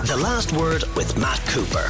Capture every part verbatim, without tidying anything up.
The Last Word with Matt Cooper.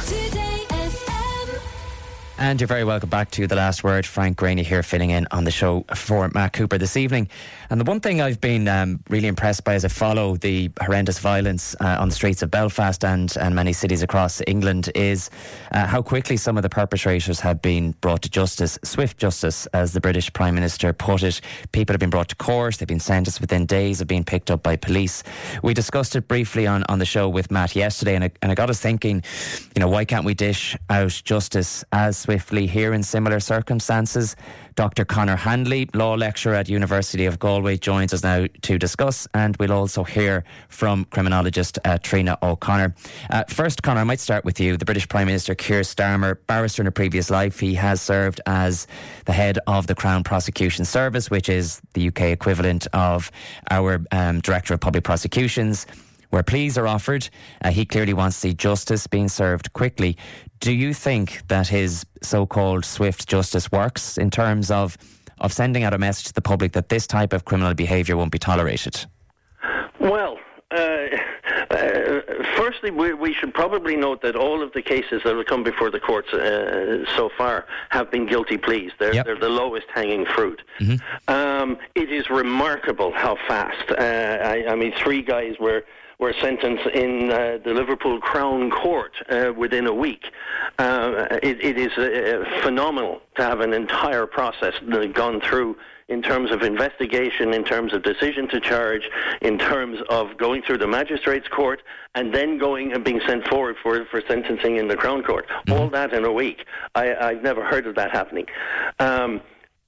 And you're very welcome back to The Last Word. Frank Graney here filling in on the show for Matt Cooper this evening. And the one thing I've been um, really impressed by as I follow the horrendous violence uh, on the streets of Belfast and, and many cities across England is uh, how quickly some of the perpetrators have been brought to justice. Swift justice, as the British Prime Minister put it. People have been brought to court. They've been sentenced within days of being picked up by police. We discussed it briefly on, on the show with Matt yesterday, and it, and it got us thinking, you know, why can't we dish out justice as swiftly here in similar circumstances? Doctor Conor Handley, law lecturer at University of Galway, joins us now to discuss, and we'll also hear from criminologist uh, Trina O'Connor. Uh, first, Conor, I might start with you. The British Prime Minister Keir Starmer, barrister in a previous life, he has served as the head of the Crown Prosecution Service, which is the U K equivalent of our um, Director of Public Prosecutions. Where pleas are offered, uh, he clearly wants to see justice being served quickly. Do you think that his so-called swift justice works in terms of, of sending out a message to the public that this type of criminal behaviour won't be tolerated? Well, uh, uh, firstly, we, we should probably note that all of the cases that have come before the courts uh, so far have been guilty pleas. They're, yep. they're the lowest hanging fruit. Mm-hmm. Um, it is remarkable how fast. Uh, I, I mean, three guys were... were sentenced in uh, the Liverpool Crown Court uh, within a week. Uh, it, it is uh, phenomenal to have an entire process gone through in terms of investigation, in terms of decision to charge, in terms of going through the magistrate's court, and then going and being sent forward for, for sentencing in the Crown Court. Mm-hmm. All that in a week. I, I've never heard of that happening. Um,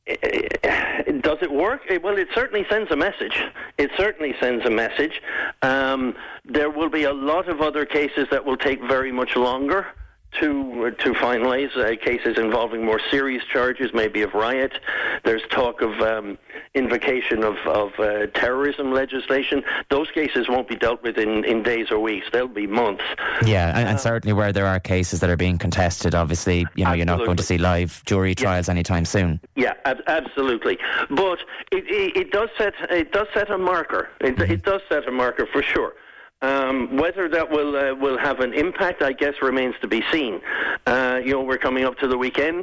Does it work? Well, it certainly sends a message. It certainly sends a message. Um, there will be a lot of other cases that will take very much longer to to finalise, uh, cases involving more serious charges, maybe of riot. There's talk of um, invocation of, of uh, terrorism legislation. Those cases won't be dealt with in, in days or weeks. They'll be months. Yeah, and, and certainly where there are cases that are being contested, obviously, you know, absolutely. You're not going to see live jury trials yeah. anytime soon. Yeah, ab- absolutely. But it, it, it does set it does set a marker. It, mm-hmm. it does set a marker for sure. Um, whether that will uh, will have an impact, I guess, remains to be seen. Uh, you know, we're coming up to the weekend.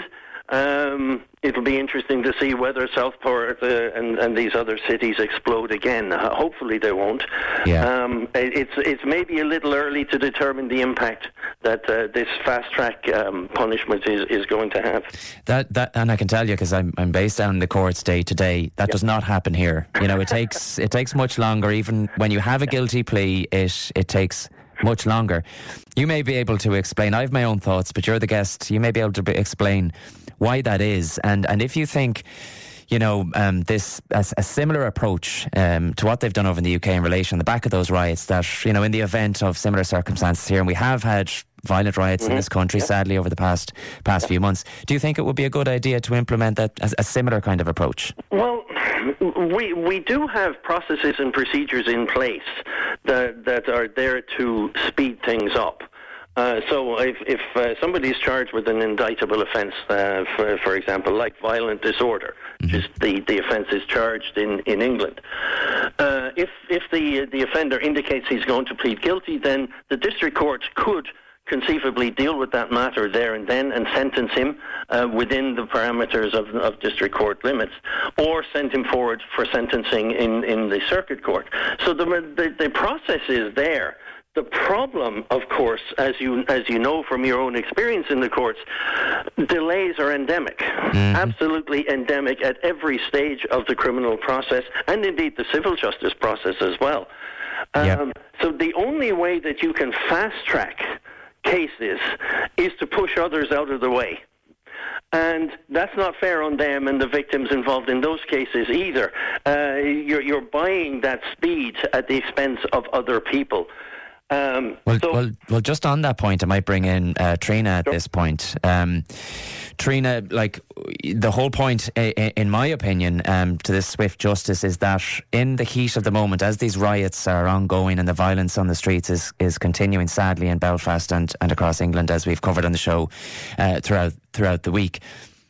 Um, it'll be interesting to see whether Southport uh, and, and these other cities explode again. Uh, hopefully they won't. Yeah. Um, it, it's it's maybe a little early to determine the impact that uh, this fast-track um, punishment is, is going to have. That that and I can tell you, because I'm I'm based down in the courts day to day, that yep. does not happen here. You know, it takes it takes much longer. Even when you have a guilty plea, it it takes much longer. You may be able to explain. I have my own thoughts, but you're the guest. You may be able to be, explain why that is, and and if you think, you know, um, this a, a similar approach um, to what they've done over in the U K in relation on the back of those riots, that, you know, in the event of similar circumstances here, and we have had violent riots mm-hmm. in this country, yep. sadly, over the past past yep. few months. Do you think it would be a good idea to implement that as a similar kind of approach? Well, we we do have processes and procedures in place that that are there to speed things up. Uh, so if, if uh, somebody is charged with an indictable offence, uh, for, for example, like violent disorder, mm-hmm. which is the, the offence is charged in, in England, uh, if if the the offender indicates he's going to plead guilty, then the district court could conceivably deal with that matter there and then and sentence him uh, within the parameters of, of district court limits, or send him forward for sentencing in, in the circuit court. So the, the the process is there. The problem, of course, as you as you know from your own experience in the courts, delays are endemic, mm-hmm. absolutely endemic at every stage of the criminal process, and indeed the civil justice process as well. Yep. Um, so the only way that you can fast-track cases is to push others out of the way. And that's not fair on them and the victims involved in those cases either. Uh, you're, you're buying that speed at the expense of other people. Um, well, so well, well, just on that point, I might bring in uh, Trina at sure. this point. Um, Trina, like, the whole point, in my opinion, um, to this swift justice is that in the heat of the moment, as these riots are ongoing and the violence on the streets is, is continuing, sadly, in Belfast and, and across England, as we've covered on the show uh, throughout throughout the week,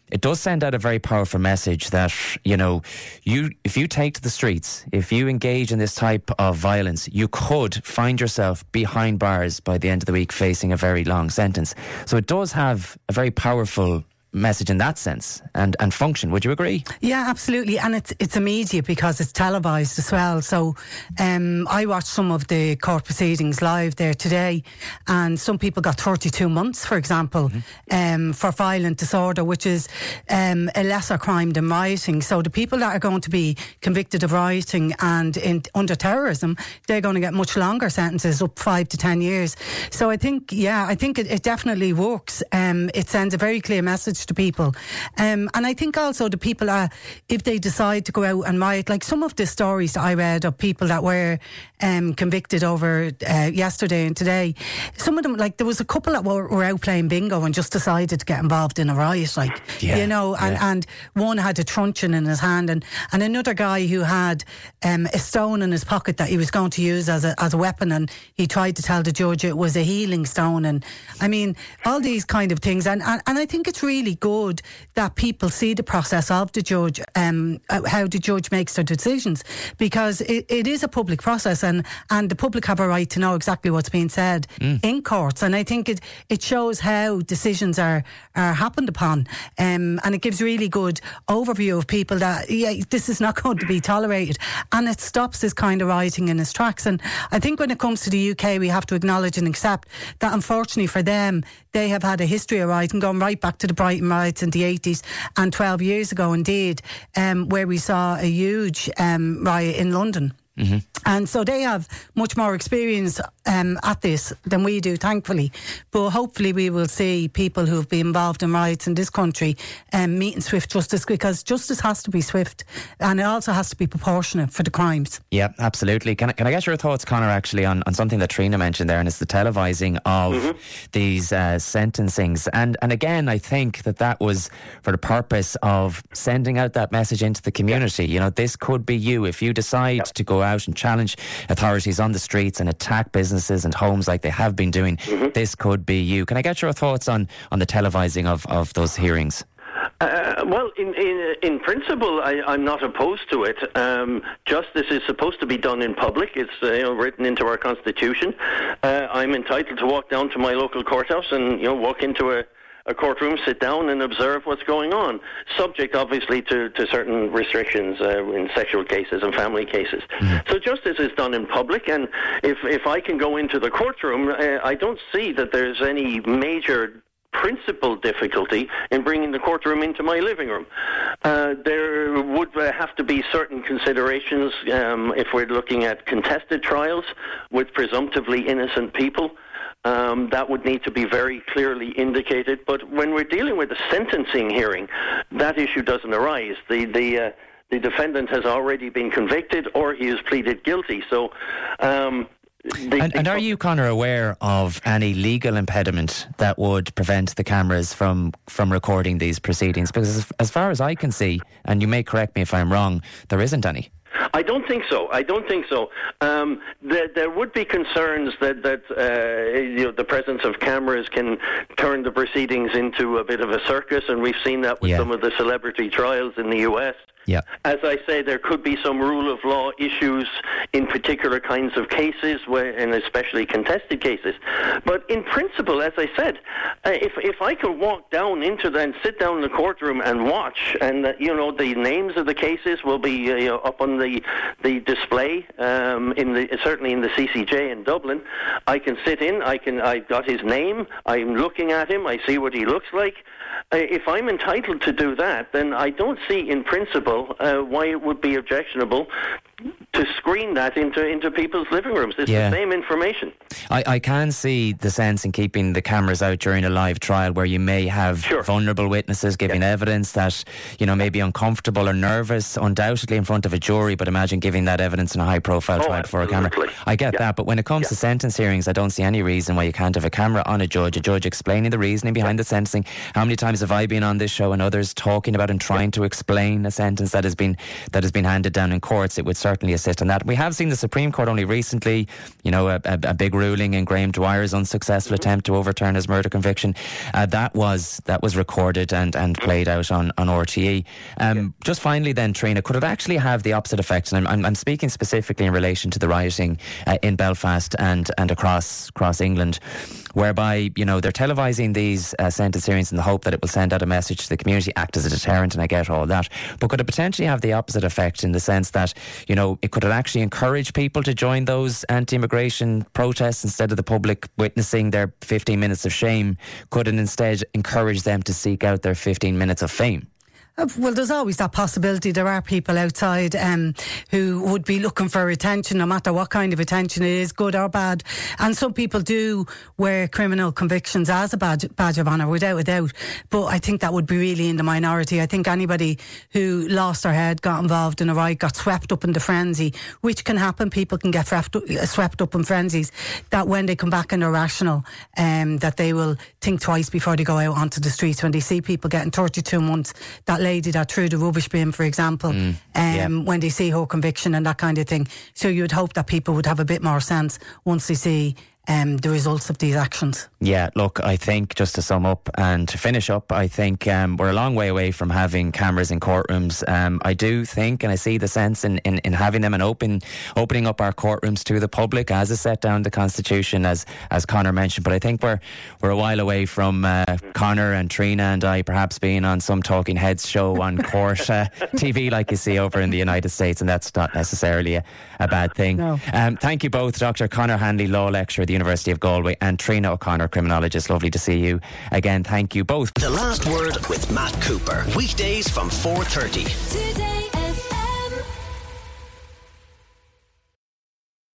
it does send out a very powerful message that, you know, you if you take to the streets, if you engage in this type of violence, you could find yourself behind bars by the end of the week facing a very long sentence. So it does have a very powerful message in that sense and, and function. Would you agree? Yeah, absolutely. And it's it's immediate because it's televised as well. So um, I watched some of the court proceedings live there today, and some people got thirty-two months, for example, mm-hmm. um, for violent disorder, which is um, a lesser crime than rioting. So the people that are going to be convicted of rioting and in, under terrorism, they're going to get much longer sentences, up five to ten years. So I think, yeah, I think it, it definitely works. Um, it sends a very clear message to people. Um, and I think also the people, are, if they decide to go out and riot, like some of the stories that I read of people that were um, convicted over uh, yesterday and today, some of them, like there was a couple that were, were out playing bingo and just decided to get involved in a riot, like, yeah, you know, and, yeah. and one had a truncheon in his hand, and, and another guy who had um, a stone in his pocket that he was going to use as a, as a weapon, and he tried to tell the judge it was a healing stone. And I mean, all these kind of things. And, and, and I think it's really good that people see the process of the judge, um, how the judge makes their decisions, because it, it is a public process, and, and the public have a right to know exactly what's being said mm. in courts. And I think it, it shows how decisions are, are happened upon, um, and it gives really good overview of people that, yeah, this is not going to be tolerated, and it stops this kind of rioting in its tracks. And I think when it comes to the U K, we have to acknowledge and accept that unfortunately for them, they have had a history of rioting going right back to the Brighton riots in the eighties, and twelve years ago indeed, um, where we saw a huge um, riot in London. Mm-hmm. And so they have much more experience um, at this than we do, thankfully. But hopefully we will see people who have been involved in riots in this country um, meeting swift justice, because justice has to be swift, and it also has to be proportionate for the crimes. Yeah, absolutely. Can I, can I get your thoughts, Conor, actually on, on something that Trina mentioned there, and it's the televising of mm-hmm. these uh, sentencings. And, and again, I think that that was for the purpose of sending out that message into the community. Yeah. You know, this could be you. If you decide yeah. to go out and challenge authorities on the streets and attack businesses and homes like they have been doing, mm-hmm. this could be you. Can I get your thoughts on, on the televising of, of those hearings? Uh, well, in in, in principle, I, I'm not opposed to it. Um, justice is supposed to be done in public. It's uh, you know, written into our constitution. Uh, I'm entitled to walk down to my local courthouse and you know walk into a a courtroom, sit down and observe what's going on, subject obviously to, to certain restrictions uh, in sexual cases and family cases. Mm-hmm. So justice is done in public, and if, if I can go into the courtroom, uh, I don't see that there's any major principal difficulty in bringing the courtroom into my living room. Uh, there would uh, have to be certain considerations um, if we're looking at contested trials with presumptively innocent people. Um, that would need to be very clearly indicated. But when we're dealing with a sentencing hearing, that issue doesn't arise. The the uh, the defendant has already been convicted, or he has pleaded guilty. So. Um, The, and, and are you, Conor, aware of any legal impediment that would prevent the cameras from, from recording these proceedings? Because as, as far as I can see, and you may correct me if I'm wrong, there isn't any. I don't think so. I don't think so. Um, there, there would be concerns that that uh, you know, the presence of cameras can turn the proceedings into a bit of a circus, and we've seen that with yeah. some of the celebrity trials in the U S. Yeah. As I say, there could be some rule of law issues in particular kinds of cases, where, and especially contested cases. But in principle, as I said, uh, if if I could walk down into the, and sit down in the courtroom and watch, and uh, you know the names of the cases will be uh, you know, up on the the display um, in the certainly in the C C J in Dublin. I can sit in. I can. I've got his name. I'm looking at him. I see what he looks like. Uh, if I'm entitled to do that, then I don't see in principle uh, why it would be objectionable to screen that into into people's living rooms. It's yeah. the same information. I, I can see the sense in keeping the cameras out during a live trial where you may have sure. vulnerable witnesses giving yeah. evidence that, you know, may be uncomfortable or nervous, undoubtedly in front of a jury, but imagine giving that evidence in a high-profile oh, trial before a camera. I get yeah. that, but when it comes yeah. to sentence hearings, I don't see any reason why you can't have a camera on a judge, a judge explaining the reasoning behind yeah. the sentencing. How many times have I been on this show and others talking about and trying yeah. to explain a sentence that has been that has been handed down in courts? It would certainly assist assist on that. We have seen the Supreme Court only recently, you know, a, a, a big ruling in Graham Dwyer's unsuccessful attempt to overturn his murder conviction. Uh, that was that was recorded and, and played out on, on R T E. Um, yeah. Just finally then, Trina, could it actually have the opposite effect? And I'm, I'm, I'm speaking specifically in relation to the rioting uh, in Belfast and, and across, across England, whereby, you know, they're televising these uh, sentence hearings in the hope that it will send out a message to the community, act as a deterrent, and I get all that. But could it potentially have the opposite effect in the sense that, you know, it could it actually encourage people to join those anti-immigration protests instead of the public witnessing their fifteen minutes of shame? Could it instead encourage them to seek out their fifteen minutes of fame? Well, there's always that possibility. There are people outside um, who would be looking for attention, no matter what kind of attention it is, good or bad. And some people do wear criminal convictions as a badge, badge of honour, without a doubt. But I think that would be really in the minority. I think anybody who lost their head, got involved in a riot, got swept up in the frenzy, which can happen. People can get swept up, swept up in frenzies, that when they come back and they're rational, um, that they will think twice before they go out onto the streets. When they see people getting thirty-two months, that lady that threw the rubbish bin, for example, mm, um, yeah. when they see her conviction and that kind of thing. So you would hope that people would have a bit more sense once they see um, the results of these actions. Yeah, look, I think just to sum up and to finish up, I think um, we're a long way away from having cameras in courtrooms. Um, I do think, and I see the sense in, in, in having them and open, opening up our courtrooms to the public as is set down the Constitution, as as Conor mentioned. But I think we're we're a while away from uh, Conor and Trina and I perhaps being on some Talking Heads show on court uh, T V like you see over in the United States, and that's not necessarily a, a bad thing. No. Um, thank you both, Doctor Conor Hanley, Law Lecturer at the University of Galway, and Trina O'Connor, Criminologist. Lovely to see you again. Thank you both. The Last Word with Matt Cooper. Weekdays from four thirty. Today.